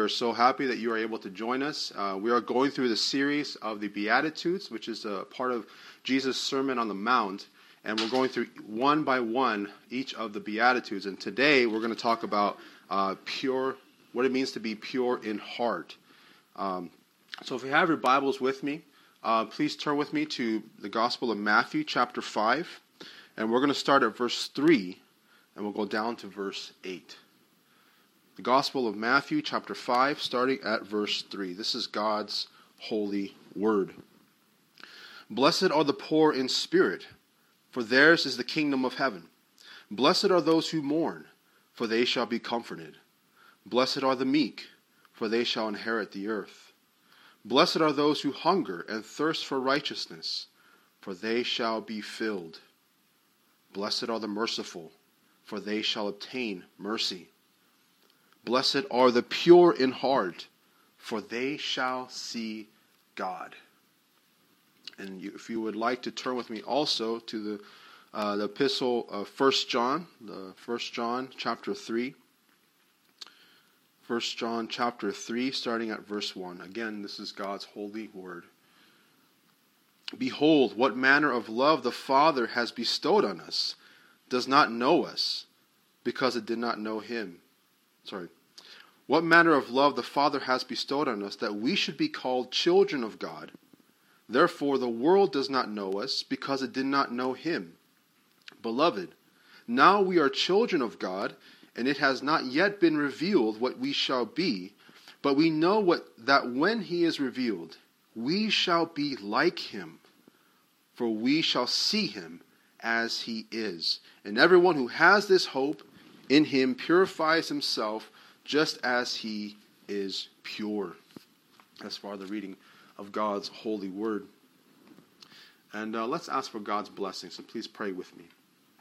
are so happy that you are able to join us. We are going through the series of the Beatitudes, which is a part of Jesus' Sermon on the Mount. And we're going through one by one each of the Beatitudes. And today we're going to talk about what it means to be pure in heart. So if you have your Bibles with me, please turn with me to the Gospel of Matthew chapter 5. And we're going to start at verse 3, and we'll go down to verse 8. The Gospel of Matthew chapter 5, starting at verse 3. This is God's holy word. Blessed are the poor in spirit, for theirs is the kingdom of heaven. Blessed are those who mourn, for they shall be comforted. Blessed are the meek, for they shall inherit the earth. Blessed are those who hunger and thirst for righteousness, for they shall be filled. Blessed are the merciful, for they shall obtain mercy. Blessed are the pure in heart, for they shall see God. And if you would like to turn with me also to the epistle of 1 John chapter 3. 1 John chapter 3, starting at verse 1. Again, this is God's holy word. Behold, what manner of love the Father has bestowed on us, does not know us, because it did not know him. What manner of love the Father has bestowed on us, that we should be called children of God. Therefore the world does not know us, because it did not know him. Beloved, now we are children of God, and it has not yet been revealed what we shall be, but we know that when he is revealed, we shall be like him, for we shall see him as he is. And everyone who has this hope in him purifies himself just as he is pure. As far as the reading of God's holy word. And let's ask for God's blessing, so please pray with me.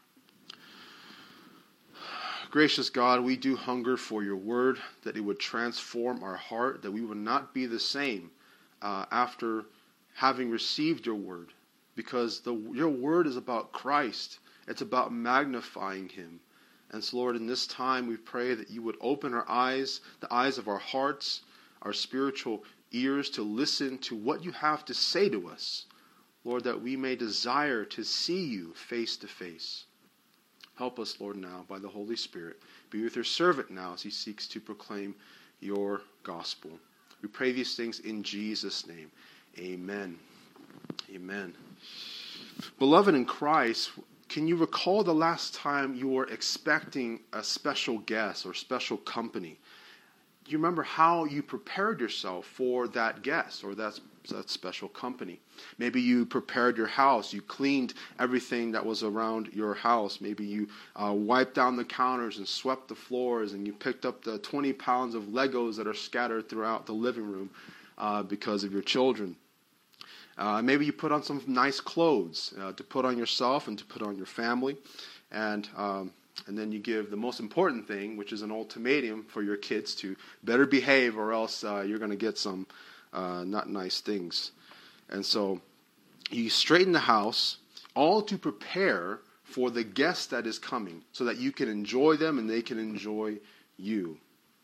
Gracious God, we do hunger for your word, that it would transform our heart, that we would not be the same after having received your word. Because your word is about Christ. It's about magnifying him. And so, Lord, in this time we pray that you would open our eyes, the eyes of our hearts, our spiritual ears to listen to what you have to say to us. Lord, that we may desire to see you face to face. Help us, Lord, now by the Holy Spirit. Be with your servant now as he seeks to proclaim your gospel. We pray these things in Jesus' name. Amen. Amen. Beloved in Christ, can you recall the last time you were expecting a special guest or special company? Do you remember how you prepared yourself for that guest or that special company? Maybe you prepared your house. You cleaned everything that was around your house. Maybe you wiped down the counters and swept the floors, and you picked up the 20 pounds of Legos that are scattered throughout the living room because of your children. Maybe you put on some nice clothes to put on yourself and to put on your family. And then you give the most important thing, which is an ultimatum for your kids to better behave, or else you're going to get some not nice things. And so you straighten the house, all to prepare for the guest that is coming, so that you can enjoy them and they can enjoy you.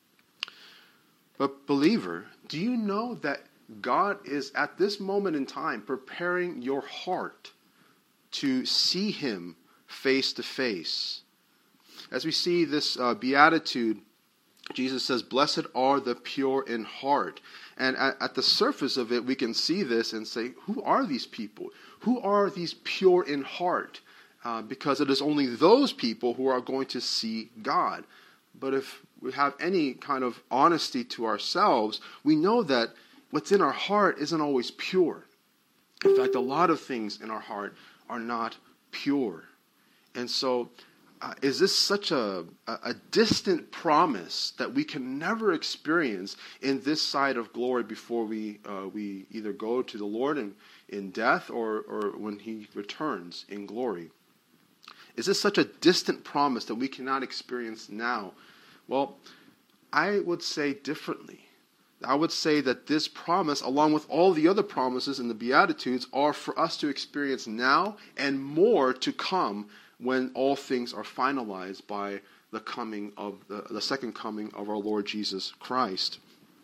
But believer, do you know that God is at this moment in time preparing your heart to see him face to face? As we see this beatitude, Jesus says, blessed are the pure in heart. And at the surface of it, we can see this and say, who are these people? Who are these pure in heart? Because it is only those people who are going to see God. But if we have any kind of honesty to ourselves, we know that what's in our heart isn't always pure. In fact, a lot of things in our heart are not pure. And so, is this such a distant promise that we can never experience in this side of glory before we either go to the Lord in death or when he returns in glory? Is this such a distant promise that we cannot experience now? Well, I would say differently. I would say that this promise, along with all the other promises in the Beatitudes, are for us to experience now and more to come when all things are finalized by the coming of the second coming of our Lord Jesus Christ.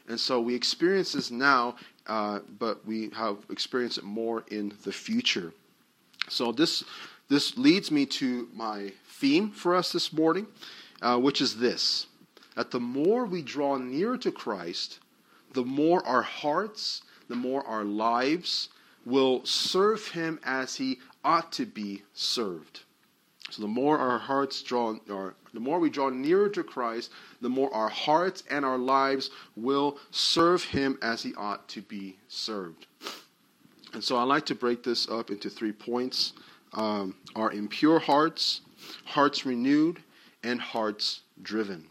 And so we experience this now, but we have experienced it more in the future. So this leads me to my theme for us this morning, which is this: that the more we draw near to Christ, the more our hearts, the more our lives will serve him as he ought to be served. So the more the more we draw nearer to Christ, the more our hearts and our lives will serve him as he ought to be served. And so I like to break this up into 3 points: our impure hearts, hearts renewed, and hearts driven.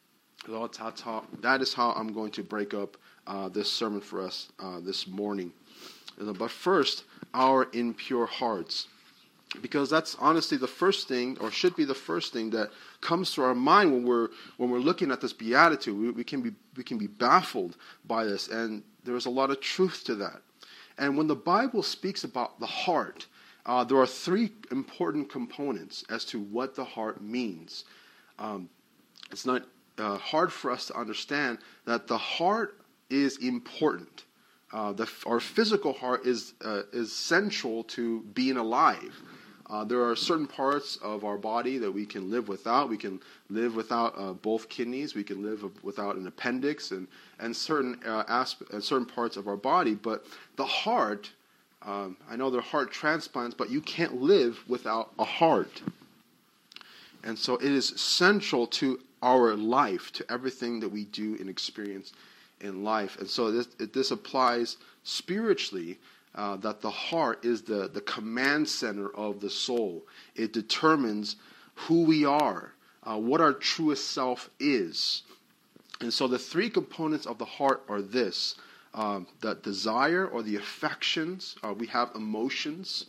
That is how I'm going to break up this sermon for us this morning. But first, our impure hearts. Because that's honestly the first thing, or should be the first thing, that comes to our mind when we're looking at this beatitude. We can be baffled by this, and there's a lot of truth to that. And when the Bible speaks about the heart, there are 3 important components as to what the heart means. It's not hard for us to understand that the heart is important. Our physical heart is central to being alive. There are certain parts of our body that we can live without. We can live without both kidneys. We can live without an appendix and certain parts of our body. But the heart, I know there are heart transplants, but you can't live without a heart. And so it is central to our life, to everything that we do and experience in life. And so this applies spiritually. That the heart is the command center of the soul. It determines who we are, what our truest self is. And so the 3 components of the heart are this: that desire or the affections. We have emotions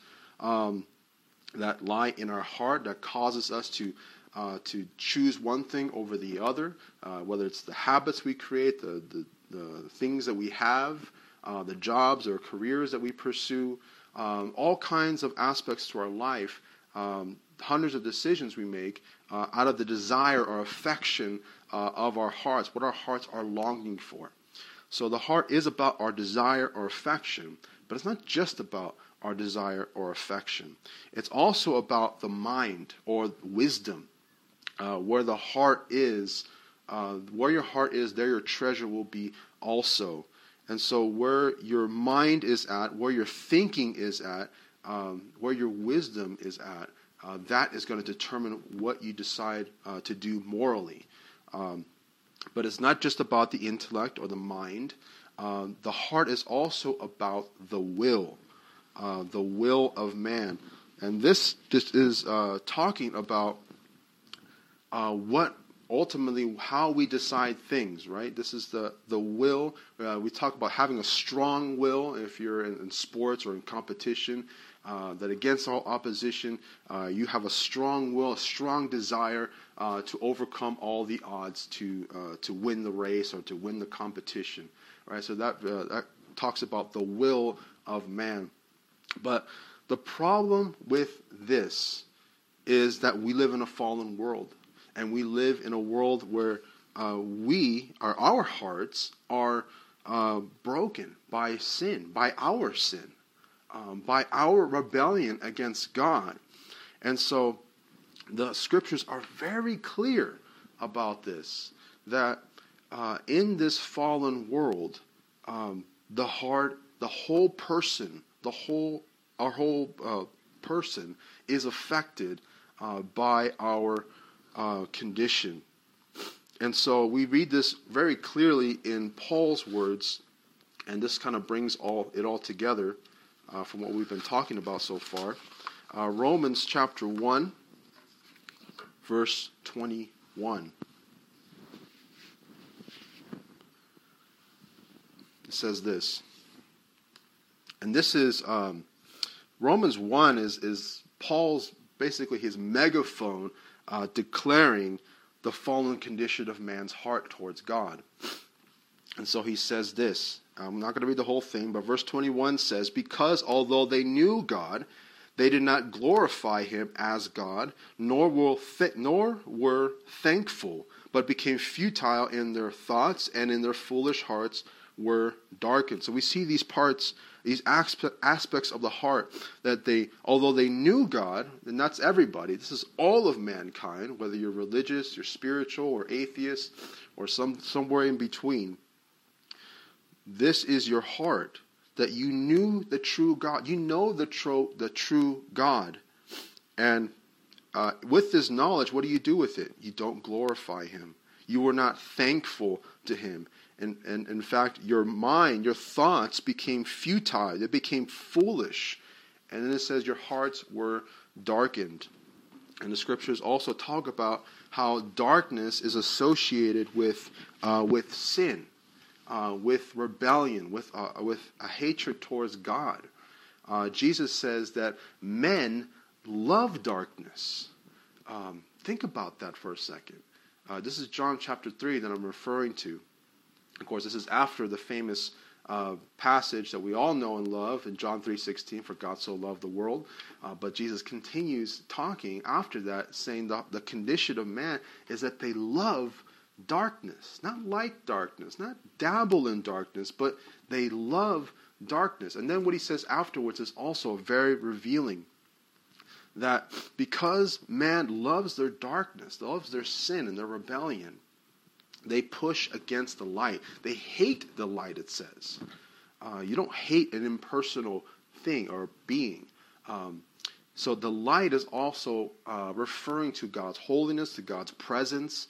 that lie in our heart that causes us to choose one thing over the other, whether it's the habits we create, the things that we have, the jobs or careers that we pursue, all kinds of aspects to our life, hundreds of decisions we make out of the desire or affection of our hearts, what our hearts are longing for. So the heart is about our desire or affection, but it's not just about our desire or affection. It's also about the mind or wisdom. Where the heart is, where your heart is, there your treasure will be also. And so where your mind is at, where your thinking is at, where your wisdom is at, that is going to determine what you decide to do morally. But it's not just about the intellect or the mind. The heart is also about the will of man. And this is talking about what ultimately how we decide things, right? This is the will. We talk about having a strong will if you're in sports or in competition, that against all opposition, you have a strong will, a strong desire to overcome all the odds to win the race or to win the competition, right? So that talks about the will of man. But the problem with this is that we live in a fallen world. And we live in a world where our hearts are broken by sin, by our sin, by our rebellion against God. And so the scriptures are very clear about this, that in this fallen world, the heart, the whole person, our whole person is affected by our condition. And so we read this very clearly in Paul's words, and this kind of brings it all together from what we've been talking about so far. Romans chapter 1, verse 21. It says this, and this is Romans 1 is Paul's, basically his megaphone declaring the fallen condition of man's heart towards God. And so he says this. I'm not going to read the whole thing, but verse 21 says, because although they knew God, They did not glorify him as God, nor were thankful, but became futile in their thoughts, and in their foolish hearts were darkened. So we see these parts, these aspects of the heart, that although they knew God, and that's everybody, this is all of mankind, whether you're religious, you're spiritual, or atheist, or somewhere in between. This is your heart, that you knew the true God. You know the true God. And with this knowledge, what do you do with it? You don't glorify him. You were not thankful to him. And in fact, your mind, your thoughts became futile. They became foolish. And then it says your hearts were darkened. And the scriptures also talk about how darkness is associated with sin, with rebellion, with a hatred towards God. Jesus says that men love darkness. Think about that for a second. This is John chapter 3 that I'm referring to. Of course, this is after the famous passage that we all know and love in John 3:16, for God so loved the world. But Jesus continues talking after that, saying the condition of man is that they love darkness, not like darkness, not dabble in darkness, but they love darkness. And then what he says afterwards is also very revealing, that because man loves their darkness, loves their sin and their rebellion, they push against the light. They hate the light, it says. You don't hate an impersonal thing or being. So the light is also referring to God's holiness, to God's presence.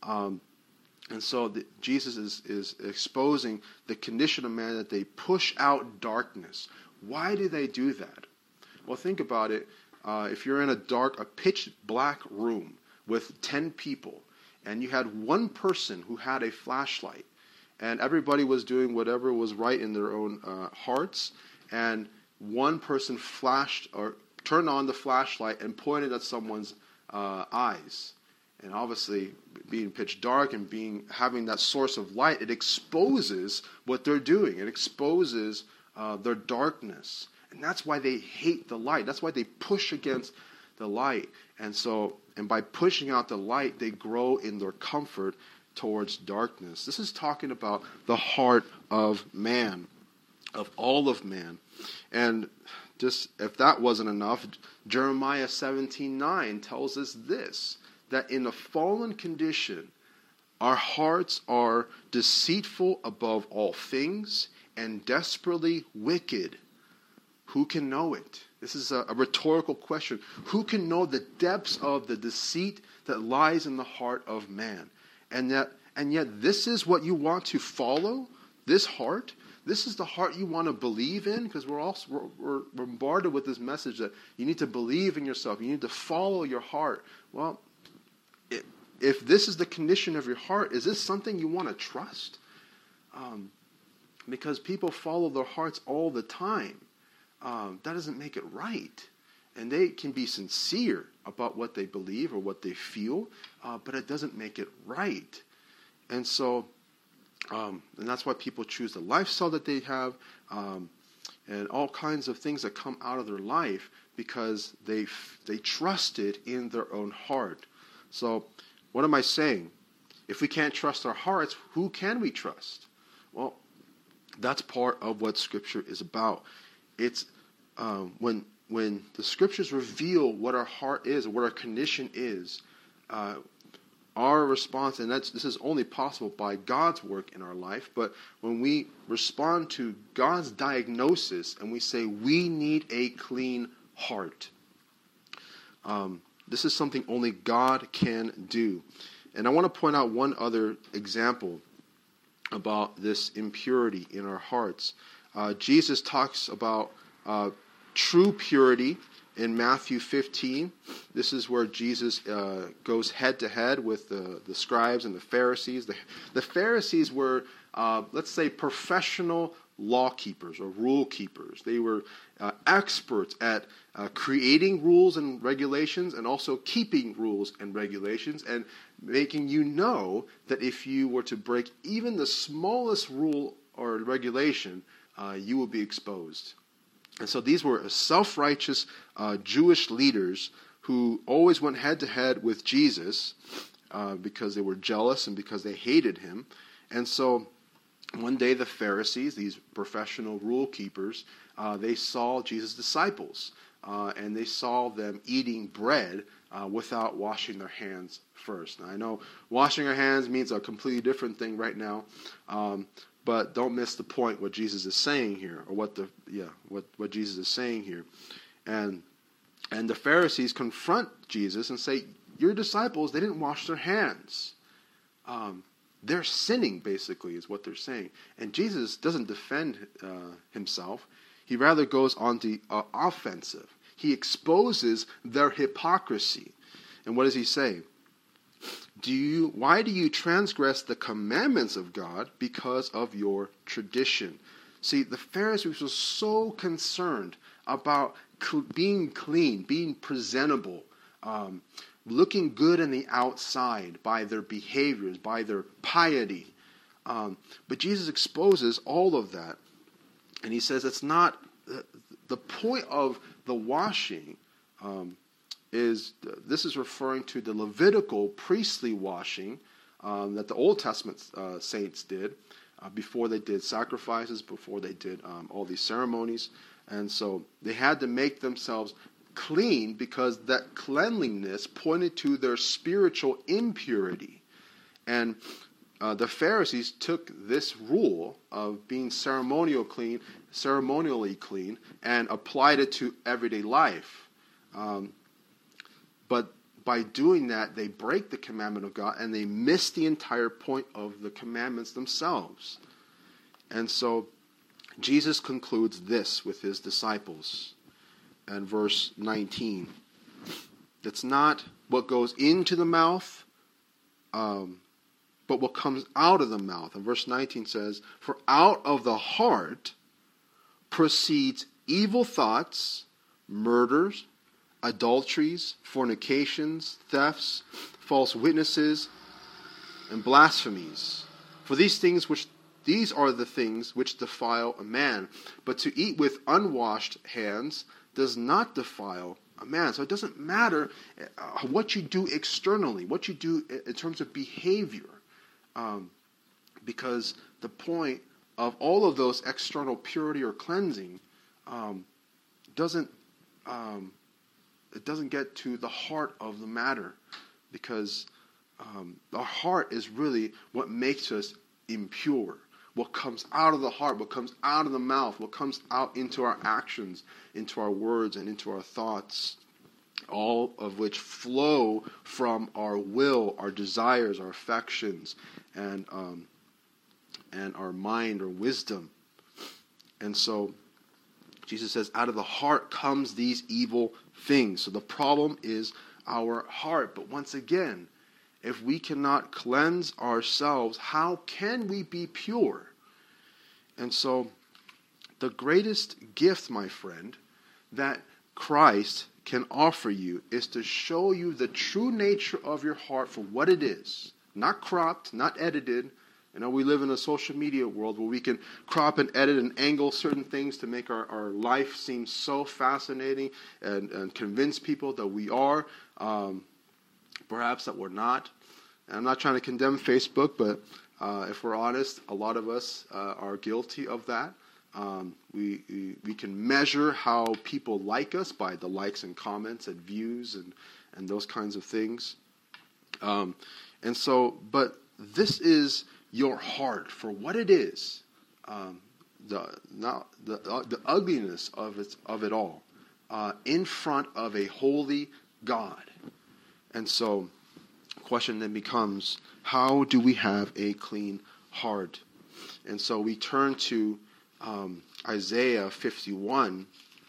And so Jesus is exposing the condition of man, that they push out darkness. Why do they do that? Well, think about it. If you're in a pitch black room with 10 people, and you had one person who had a flashlight, and everybody was doing whatever was right in their own hearts, and one person flashed or turned on the flashlight and pointed at someone's eyes. And obviously, being pitch dark and having that source of light, it exposes what they're doing. It exposes their darkness. And that's why they hate the light. That's why they push against the light. And by pushing out the light, they grow in their comfort towards darkness. This is talking about the heart of man, of all of man. And just if that wasn't enough, Jeremiah 17:9 tells us this, that in a fallen condition, our hearts are deceitful above all things and desperately wicked. Who can know it? This is a rhetorical question. Who can know the depths of the deceit that lies in the heart of man? And yet this is what you want to follow? This heart? This is the heart you want to believe in? Because we're bombarded with this message that you need to believe in yourself. You need to follow your heart. Well, if this is the condition of your heart, is this something you want to trust? Because people follow their hearts all the time. That doesn't make it right. And they can be sincere about what they believe or what they feel, but it doesn't make it right. And so, and that's why people choose the lifestyle that they have, and all kinds of things that come out of their life, because they trusted in their own heart. So, what am I saying? If we can't trust our hearts, who can we trust? Well, that's part of what Scripture is about. It's when the Scriptures reveal what our heart is, what our condition is, our response, and this is only possible by God's work in our life, but when we respond to God's diagnosis and we say we need a clean heart, this is something only God can do. And I want to point out one other example about this impurity in our hearts. Jesus talks about true purity in Matthew 15. This is where Jesus goes head to head with the scribes and the Pharisees. The Pharisees were, let's say, professional law keepers or rule keepers. They were experts at creating rules and regulations, and also keeping rules and regulations, and making you know that if you were to break even the smallest rule or regulation, you will be exposed. And so these were self-righteous Jewish leaders who always went head-to-head with Jesus because they were jealous and because they hated him. And so one day the Pharisees, these professional rule keepers, they saw Jesus' disciples, and they saw them eating bread without washing their hands first. Now, I know washing our hands means a completely different thing right now, but don't miss the point what Jesus is saying here, or what Jesus is saying here. And the Pharisees confront Jesus and say, your disciples, they didn't wash their hands. They're sinning, basically, is what they're saying. And Jesus doesn't defend himself. He rather goes on the offensive. He exposes their hypocrisy. And what does he say? Why do you transgress the commandments of God because of your tradition? See, the Pharisees were so concerned about being clean, being presentable, looking good on the outside by their behaviors, by their piety. But Jesus exposes all of that. And he says it's not, the point of the washing this is referring to the Levitical priestly washing that the Old Testament saints did before they did sacrifices, before they did all these ceremonies. And so they had to make themselves clean because that cleanliness pointed to their spiritual impurity. And the Pharisees took this rule of being ceremonially clean and applied it to everyday life. But by doing that, they break the commandment of God and they miss the entire point of the commandments themselves. And so Jesus concludes this with his disciples in verse 19. It's not what goes into the mouth, but what comes out of the mouth. And verse 19 says, for out of the heart proceeds evil thoughts, murders, adulteries, fornications, thefts, false witnesses, and blasphemies. For these are the things which defile a man. But to eat with unwashed hands does not defile a man. So it doesn't matter what you do externally, what you do in terms of behavior, because the point of all of those external purity or cleansing doesn't get to the heart of the matter, because the heart is really what makes us impure. What comes out of the heart, what comes out of the mouth, what comes out into our actions, into our words, and into our thoughts, all of which flow from our will, our desires, our affections, and our mind or wisdom. And so Jesus says, out of the heart comes these evil things. So the problem is our heart. But once again, if we cannot cleanse ourselves, how can we be pure? And so the greatest gift, my friend, that Christ can offer you is to show you the true nature of your heart for what it is. Not cropped, not edited. You know, we live in a social media world where we can crop and edit and angle certain things to make our life seem so fascinating and convince people that we are, perhaps that we're not. And I'm not trying to condemn Facebook, but if we're honest, a lot of us are guilty of that. We can measure how people like us by the likes and comments and views and those kinds of things. And so, but this is your heart for what it is, the ugliness of it all, in front of a holy God. And so, the question then becomes, how do we have a clean heart? And so we turn to Isaiah 51,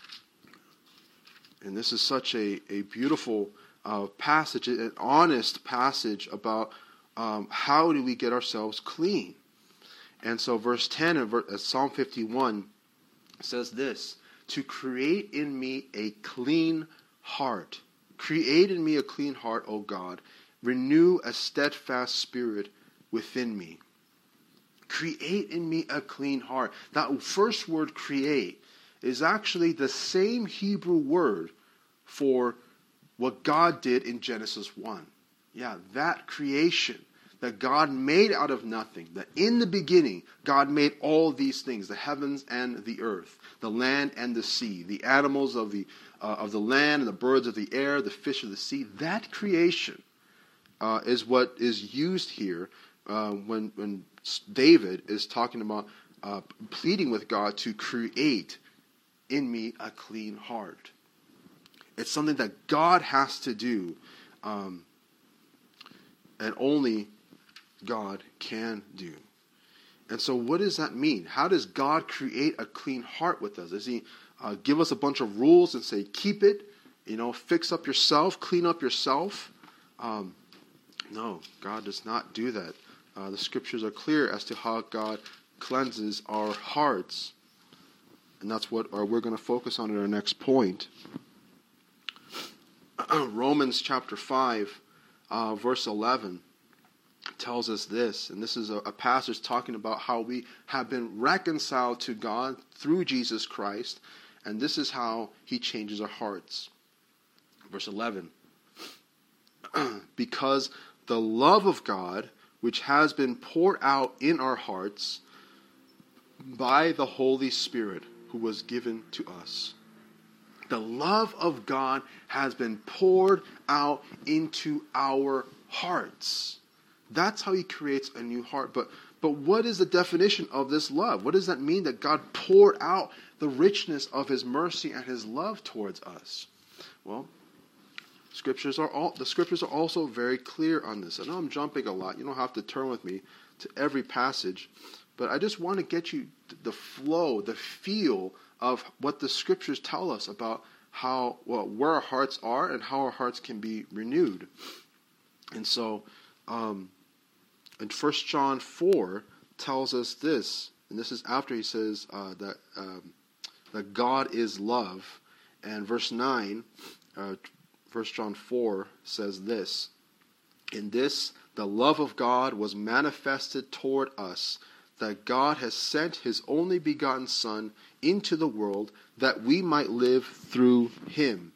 and this is such a beautiful passage, an honest passage about how do we get ourselves clean. And so verse 10 of Psalm 51 says this, to create in me a clean heart. Create in me a clean heart, O God. Renew a steadfast spirit within me. Create in me a clean heart. That first word, create, is actually the same Hebrew word for what God did in Genesis 1. Yeah, that creation that God made out of nothing, that in the beginning God made all these things, the heavens and the earth, the land and the sea, the animals of the land and the birds of the air, the fish of the sea. That creation is what is used here when David is talking about pleading with God to create in me a clean heart. It's something that God has to do, and only God can do. And so what does that mean? How does God create a clean heart with us? Does he give us a bunch of rules and say, keep it, fix up yourself, clean up yourself? No, God does not do that. The scriptures are clear as to how God cleanses our hearts. And that's what we're going to focus on in our next point. Romans chapter 5, verse 11 tells us this. And this is a passage talking about how we have been reconciled to God through Jesus Christ. And this is how he changes our hearts. Verse 11. Because the love of God, which has been poured out in our hearts by the Holy Spirit who was given to us. The love of God has been poured out into our hearts. That's how he creates a new heart. But what is the definition of this love? What does that mean that God poured out the richness of his mercy and his love towards us? Well, the scriptures are also very clear on this. I know I'm jumping a lot. You don't have to turn with me to every passage. But I just want to get you the flow, the feel of what the scriptures tell us about where our hearts are and how our hearts can be renewed. And so, in 1 John 4 tells us this, and this is after he says that God is love. And verse 9, 1 John 4 says this, in this the love of God was manifested toward us, that God has sent his only begotten Son into the world that we might live through him.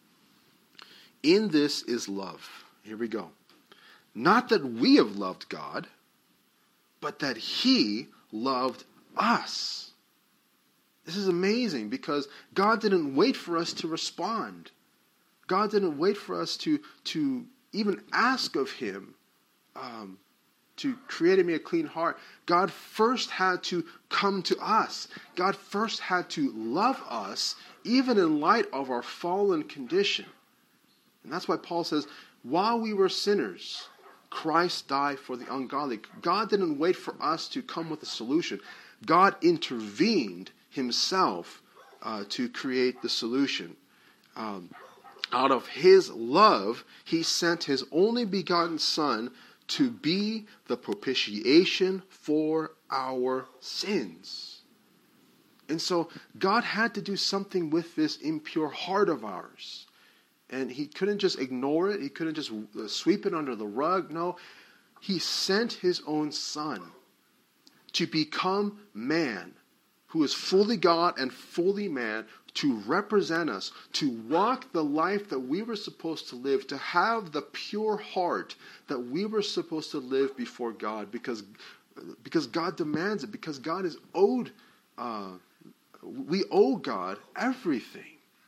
In this is love. Here we go. Not that we have loved God, but that he loved us. This is amazing because God didn't wait for us to respond. God didn't wait for us to even ask of him to create in me a clean heart. God first had to come to us. God first had to love us, even in light of our fallen condition. And that's why Paul says, while we were sinners, Christ died for the ungodly. God didn't wait for us to come with a solution. God intervened himself to create the solution. Out of his love, he sent his only begotten Son to be the propitiation for our sins. And so God had to do something with this impure heart of ours. And he couldn't just ignore it. He couldn't just sweep it under the rug. No, he sent his own Son to become man, who is fully God and fully man, to represent us, to walk the life that we were supposed to live, to have the pure heart that we were supposed to live before God, because God demands it, because God is owed, we owe God everything.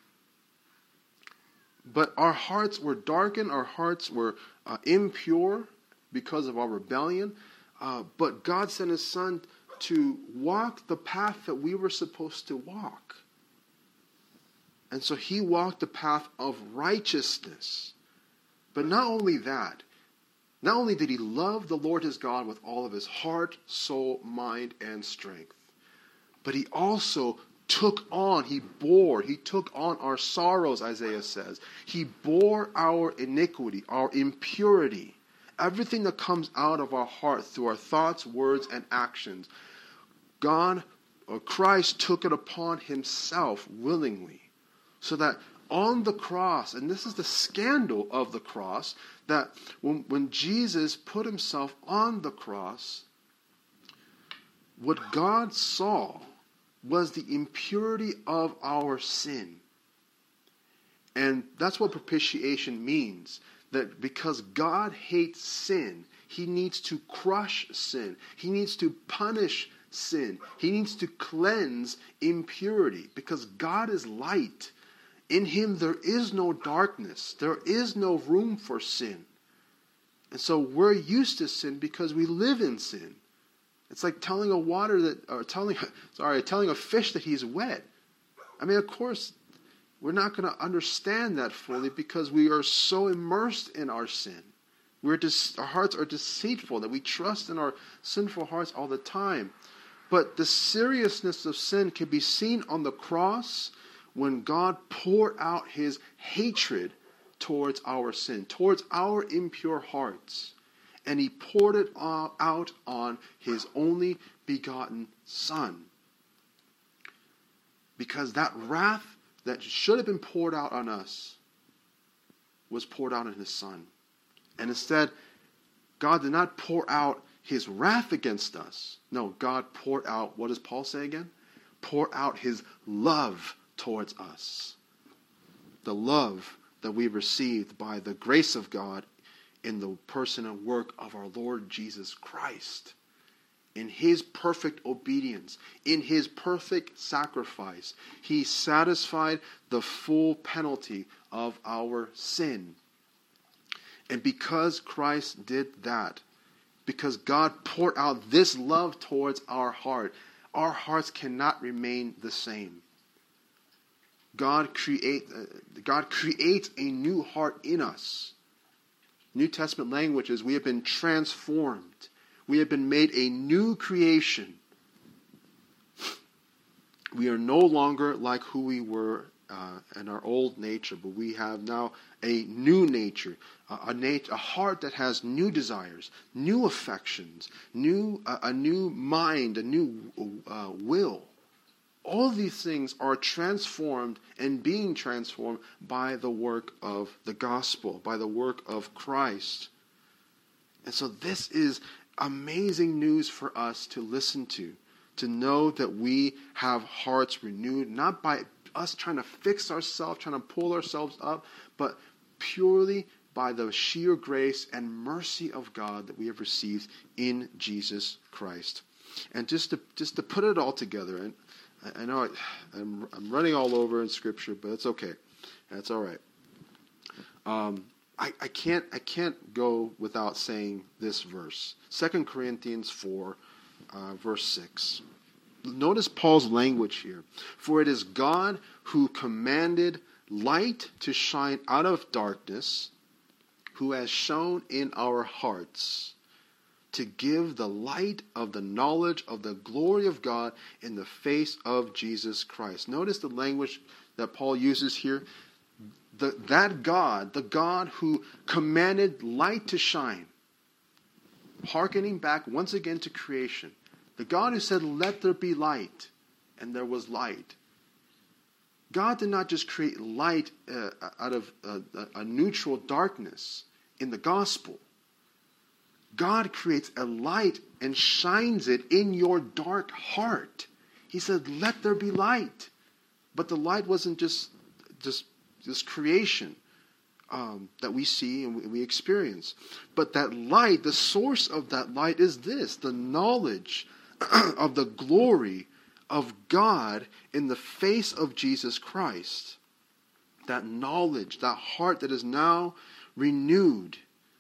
But our hearts were darkened, our hearts were impure because of our rebellion, but God sent his Son to walk the path that we were supposed to walk. And so he walked the path of righteousness. But not only that, not only did he love the Lord his God with all of his heart, soul, mind, and strength, but he also took on our sorrows, Isaiah says. He bore our iniquity, our impurity, everything that comes out of our heart through our thoughts, words, and actions. Christ took it upon himself willingly. So that on the cross, and this is the scandal of the cross, that when Jesus put himself on the cross, what God saw was the impurity of our sin. And that's what propitiation means. That because God hates sin, he needs to crush sin. He needs to punish sin. He needs to cleanse impurity. Because God is light. In him there is no darkness. There is no room for sin. And so we're used to sin because we live in sin. It's like telling a fish that he's wet. I mean, of course, we're not going to understand that fully because we are so immersed in our sin. Our hearts are deceitful, that we trust in our sinful hearts all the time. But the seriousness of sin can be seen on the cross when God poured out his hatred towards our sin, towards our impure hearts. And he poured it out on his only begotten Son. Because that wrath that should have been poured out on us was poured out on his Son. And instead, God did not pour out his wrath against us. No, God poured out, what does Paul say again? Pour out his love towards us. The love that we received by the grace of God in the person and work of our Lord Jesus Christ. In his perfect obedience, in his perfect sacrifice, he satisfied the full penalty of our sin. And because Christ did that, because God poured out this love towards our hearts cannot remain the same. God creates a new heart in us. New Testament language is we have been transformed. We have been made a new creation. We are no longer like who we were in our old nature, but we have now a new nature, a heart that has new desires, new affections, a new mind, a new will. All these things are transformed and being transformed by the work of the gospel, by the work of Christ. And so this is amazing news for us to listen to know that we have hearts renewed, not by us trying to fix ourselves, trying to pull ourselves up, but purely by the sheer grace and mercy of God that we have received in Jesus Christ. And just to put it all together, and I know I'm running all over in Scripture, but it's okay. That's all right. I can't go without saying this verse. 2 Corinthians 4, verse 6. Notice Paul's language here. For it is God who commanded light to shine out of darkness, who has shone in our hearts to give the light of the knowledge of the glory of God in the face of Jesus Christ. Notice the language that Paul uses here. That God, the God who commanded light to shine, hearkening back once again to creation. The God who said, let there be light, and there was light. God did not just create light out of a neutral darkness in the gospel. God creates a light and shines it in your dark heart. He said, let there be light. But the light wasn't just this creation that we see and we experience. But that light, the source of that light is this, the knowledge of the glory of God in the face of Jesus Christ. That knowledge, that heart that is now renewed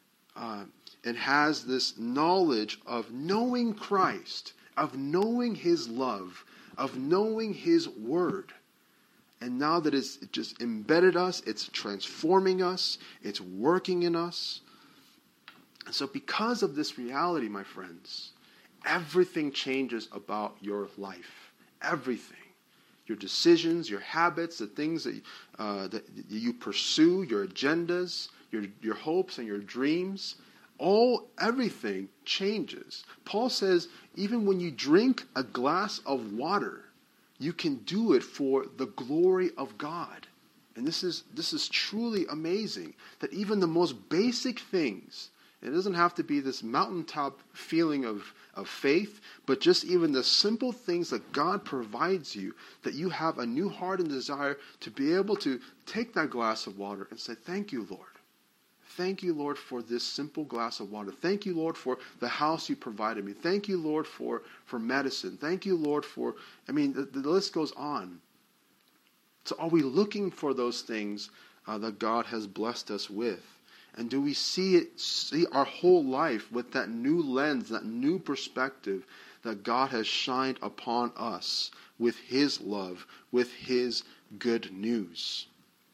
and has this knowledge of knowing Christ, of knowing his love, of knowing his word. And now that it's just embedded us, it's transforming us, it's working in us. And so because of this reality, my friends, everything changes about your life. Everything. Your decisions, your habits, the things that you pursue, your agendas, your hopes and your dreams, everything changes. Paul says, even when you drink a glass of water, you can do it for the glory of God. And this is truly amazing, that even the most basic things, it doesn't have to be this mountaintop feeling of of faith, but just even the simple things that God provides you, that you have a new heart and desire to be able to take that glass of water and say, thank you, Lord. Thank you, Lord, for this simple glass of water. Thank you, Lord, for the house you provided me. Thank you, Lord, for medicine. Thank you, Lord, for, the list goes on. So are we looking for those things that God has blessed us with? And do we see our whole life with that new lens, that new perspective that God has shined upon us with His love, with His good news?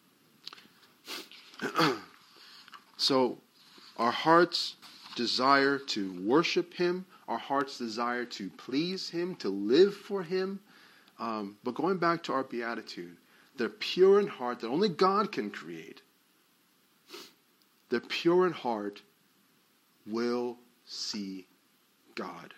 So our heart's desire to worship Him, our heart's desire to please Him, to live for Him. But going back to our beatitude, they're pure in heart that only God can create. The pure in heart will see God.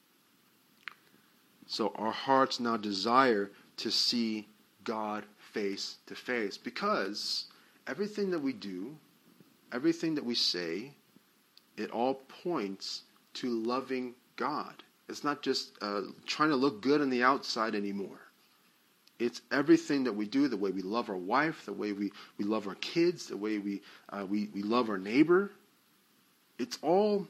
So our hearts now desire to see God face to face, because everything that we do, everything that we say, it all points to loving God. It's not just trying to look good on the outside anymore. It's everything that we do, the way we love our wife, the way we love our kids, the way we love our neighbor. It's all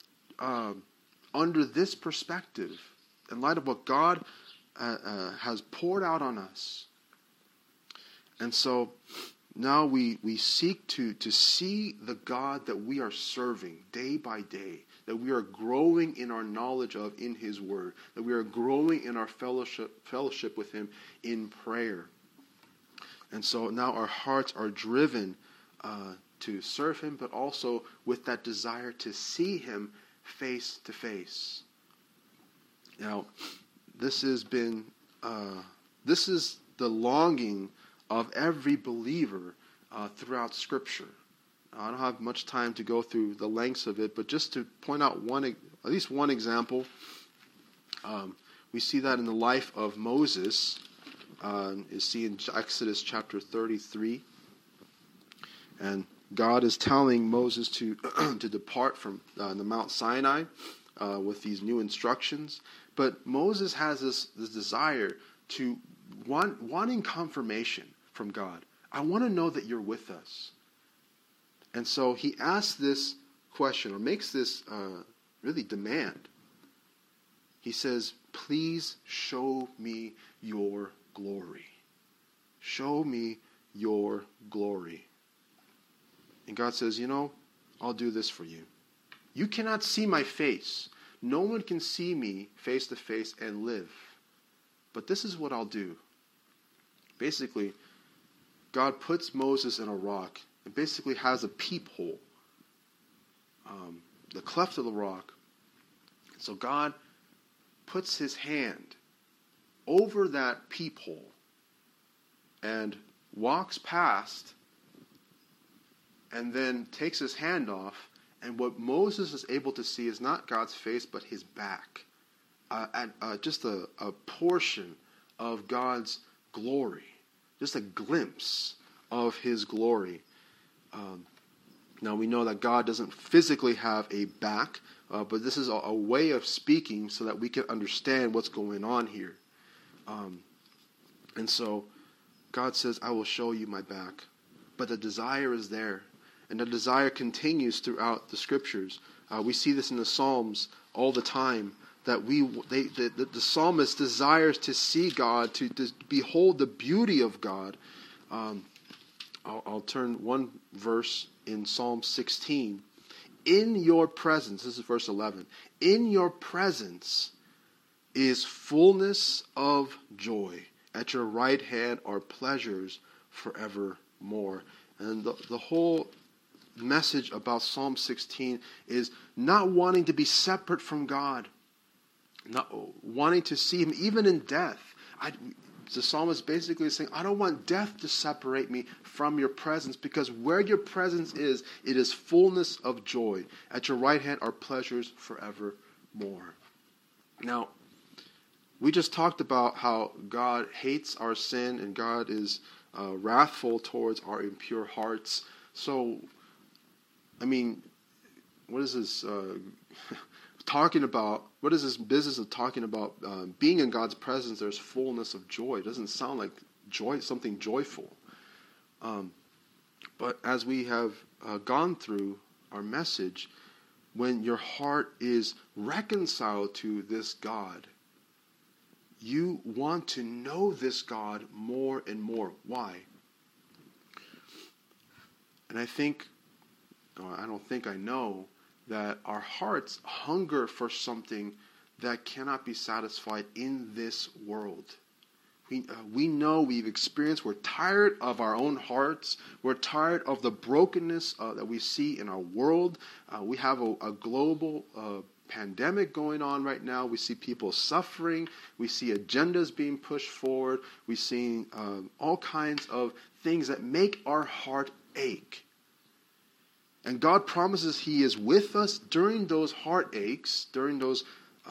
under this perspective, in light of what God has poured out on us. And so now we seek to see the God that we are serving day by day, that we are growing in our knowledge of in His Word, that we are growing in our fellowship with Him in prayer. And so now our hearts are driven to serve Him, but also with that desire to see Him face to face. Now, this is the longing of every believer throughout Scripture. I don't have much time to go through the lengths of it, but just to point out at least one example, we see that in the life of Moses. Is seen in Exodus chapter 33, and God is telling Moses to to depart from the Mount Sinai with these new instructions. But Moses has this desire to wanting confirmation from God. I want to know that you're with us. And so he asks this question, or makes this really demand. He says, please show me your glory. Show me your glory. And God says, I'll do this for you. You cannot see my face. No one can see me face to face and live. But this is what I'll do. Basically, God puts Moses in a rock and basically has a peephole, the cleft of the rock. So God puts His hand over that peephole and walks past, and then takes His hand off, and what Moses is able to see is not God's face, but His back. Just a portion of God's glory. Just a glimpse of His glory. Now we know that God doesn't physically have a back, but this is a way of speaking so that we can understand what's going on here. And so God says, I will show you my back. But the desire is there. And the desire continues throughout the Scriptures. We see this in the Psalms all the time, that the psalmist desires to see God, to behold the beauty of God. I'll turn one verse in Psalm 16. In your presence, this is verse 11, in your presence is fullness of joy. At your right hand are pleasures forevermore. And the whole message about Psalm 16 is not wanting to be separate from God, not wanting to see Him even in death. The psalmist basically is saying, I don't want death to separate me from your presence, because where your presence is, it is fullness of joy. At your right hand are pleasures forevermore. Now, we just talked about how God hates our sin and God is wrathful towards our impure hearts. So, what is this? talking about, what is this business of talking about being in God's presence, there's fullness of joy. It doesn't sound like joy, something joyful. But as we have gone through our message, when your heart is reconciled to this God, you want to know this God more and more. Why? And I know that our hearts hunger for something that cannot be satisfied in this world. We know, we've experienced, we're tired of our own hearts. We're tired of the brokenness that we see in our world. We have a global pandemic going on right now. We see people suffering. We see agendas being pushed forward. We see all kinds of things that make our heart ache. And God promises He is with us during those heartaches, during those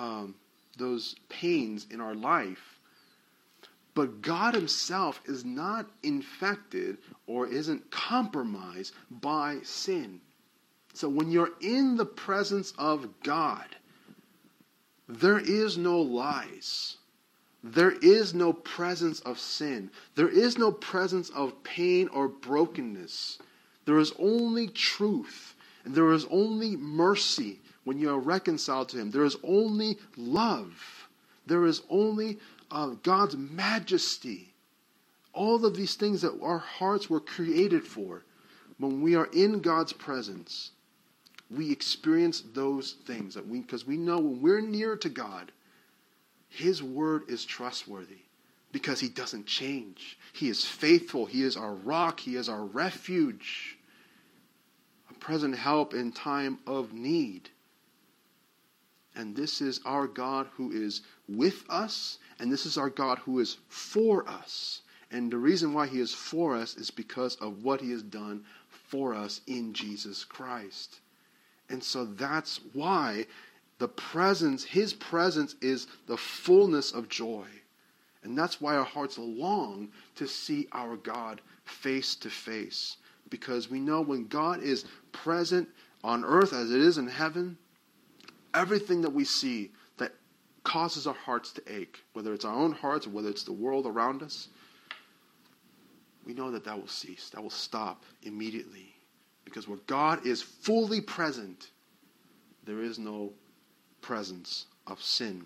pains in our life. But God Himself is not infected or isn't compromised by sin. So when you're in the presence of God, there is no lies. There is no presence of sin. There is no presence of pain or brokenness. There is only truth, and there is only mercy when you are reconciled to Him. There is only love. There is only God's majesty. All of these things that our hearts were created for. When we are in God's presence, we experience those things because we know when we're near to God, His word is trustworthy because He doesn't change. He is faithful. He is our rock. He is our refuge, a present help in time of need. And this is our God who is with us, and this is our God who is for us. And the reason why He is for us is because of what He has done for us in Jesus Christ. And so that's why His presence is the fullness of joy. And that's why our hearts long to see our God face to face. Because we know when God is present on earth as it is in heaven, everything that we see that causes our hearts to ache, whether it's our own hearts or whether it's the world around us, we know that will cease. That will stop immediately. Because where God is fully present, there is no presence of sin.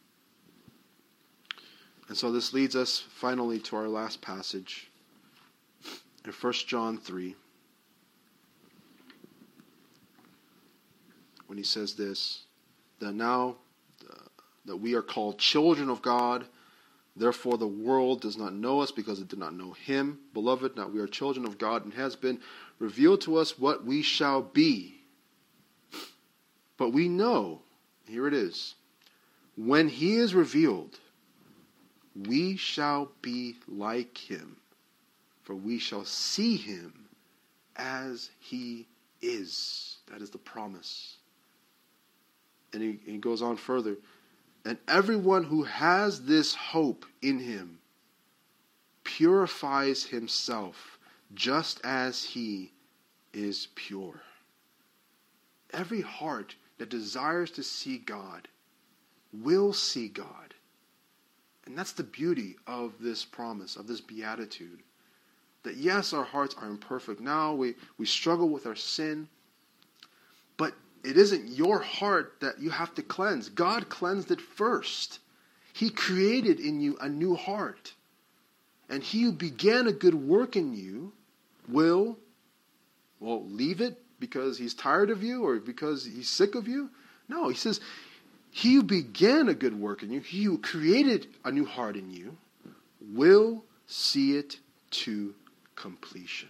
And so this leads us finally to our last passage in 1 John 3. When he says this, that now that we are called children of God, therefore the world does not know us because it did not know Him. Beloved, now we are children of God, and it has been revealed to us what we shall be. But we know, here it is, when He is revealed, we shall be like Him, for we shall see Him as He is. That is the promise. And he goes on further. And everyone who has this hope in Him purifies himself just as He is pure. Every heart that desires to see God will see God. And that's the beauty of this promise, of this beatitude. That yes, our hearts are imperfect now. We struggle with our sin. But it isn't your heart that you have to cleanse. God cleansed it first. He created in you a new heart. And He who began a good work in you will leave it because He's tired of you or because He's sick of you. No, He says, He who began a good work in you, He who created a new heart in you, will see it to completion.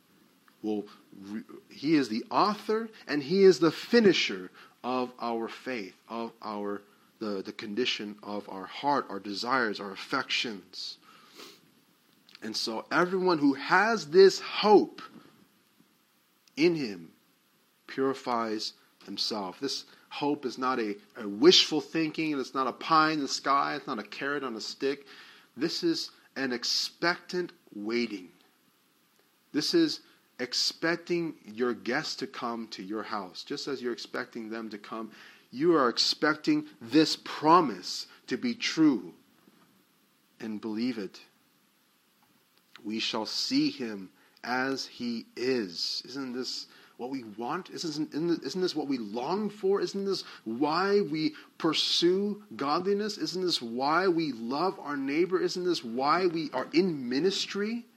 He is the author and He is the finisher of our faith, of the condition of our heart, our desires, our affections. And so everyone who has this hope in Him purifies himself. This hope is not a wishful thinking. It's not a pie in the sky. It's not a carrot on a stick. This is an expectant waiting. This is expecting your guests to come to your house. Just as you're expecting them to come, you are expecting this promise to be true and believe it. We shall see him as he is. Isn't this what we want? Isn't this what we long for? Isn't this why we pursue godliness? Isn't this why we love our neighbor? Isn't this why we are in ministry?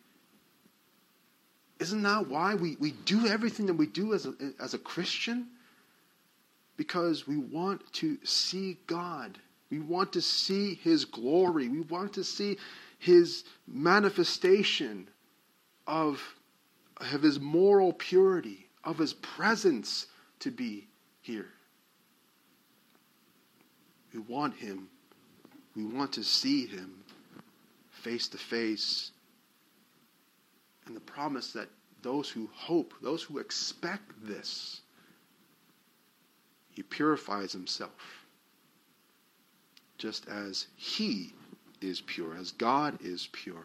Isn't that why we do everything that we do as a Christian? Because we want to see God. We want to see his glory. We want to see his manifestation of his moral purity, of his presence to be here. We want him. We want to see him face to face. And the promise that those who hope, those who expect this, he purifies himself just as he is pure, as God is pure.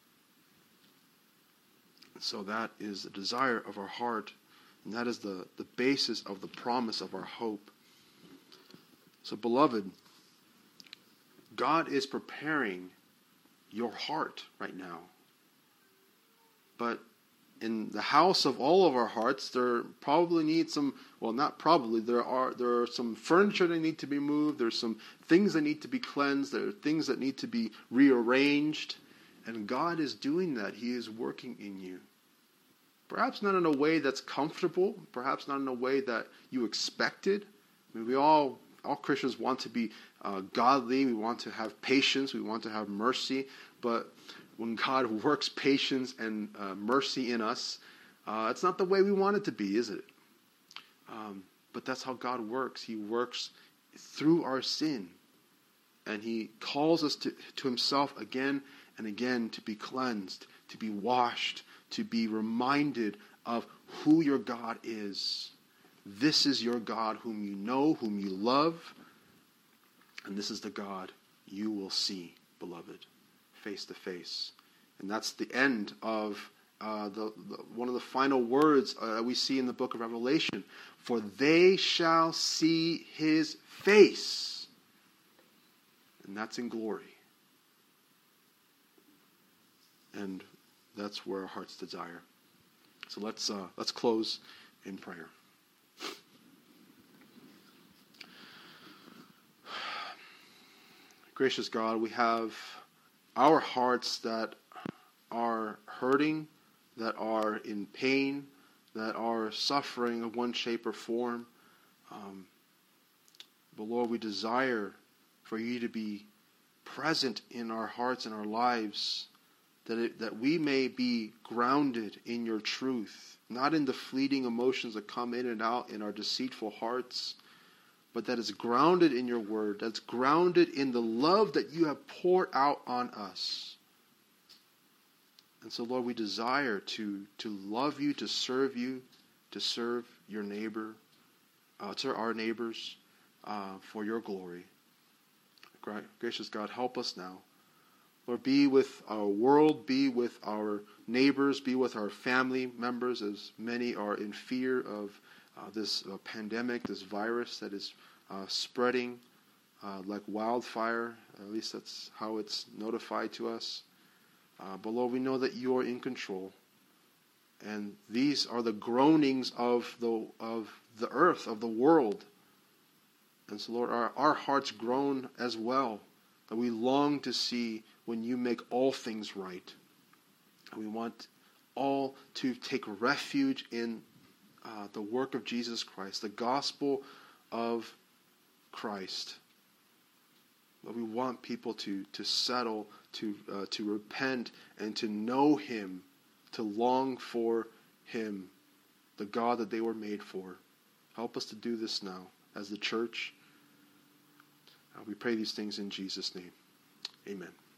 And so that is the desire of our heart, and that is the basis of the promise of our hope. So, beloved, God is preparing your heart right now. But in the house of all of our hearts, there probably needs some, well, not probably, there are some furniture that need to be moved, there's some things that need to be cleansed, there are things that need to be rearranged, and God is doing that. He is working in you. Perhaps not in a way that's comfortable, perhaps not in a way that you expected. I mean, all Christians want to be godly, we want to have patience, we want to have mercy, but when God works patience and mercy in us, it's not the way we want it to be, is it? But that's how God works. He works through our sin. And he calls us to himself again and again to be cleansed, to be washed, to be reminded of who your God is. This is your God whom you know, whom you love. And this is the God you will see, beloved, face to face. And that's the end of one of the final words we see in the book of Revelation. For they shall see his face. And that's in glory. And that's where our heart's desire. So let's close in prayer. Gracious God, we have our hearts that are hurting, that are in pain, that are suffering of one shape or form. But Lord, we desire for you to be present in our hearts and our lives, that we may be grounded in your truth, not in the fleeting emotions that come in and out in our deceitful hearts, but that is grounded in your word, that's grounded in the love that you have poured out on us. And so, Lord, we desire to love you, to serve your neighbor, to our neighbors, for your glory. Gracious God, help us now. Lord, be with our world, be with our neighbors, be with our family members, as many are in fear of this pandemic, this virus that is spreading like wildfire. At least that's how it's notified to us. But Lord, we know that you are in control. And these are the groanings of the earth, of the world. And so, Lord, our hearts groan as well, that we long to see when you make all things right. And we want all to take refuge in the work of Jesus Christ, the gospel of Christ. But we want people to settle, to repent, and to know him, to long for him, the God that they were made for. Help us to do this now as the church. We pray these things in Jesus' name. Amen.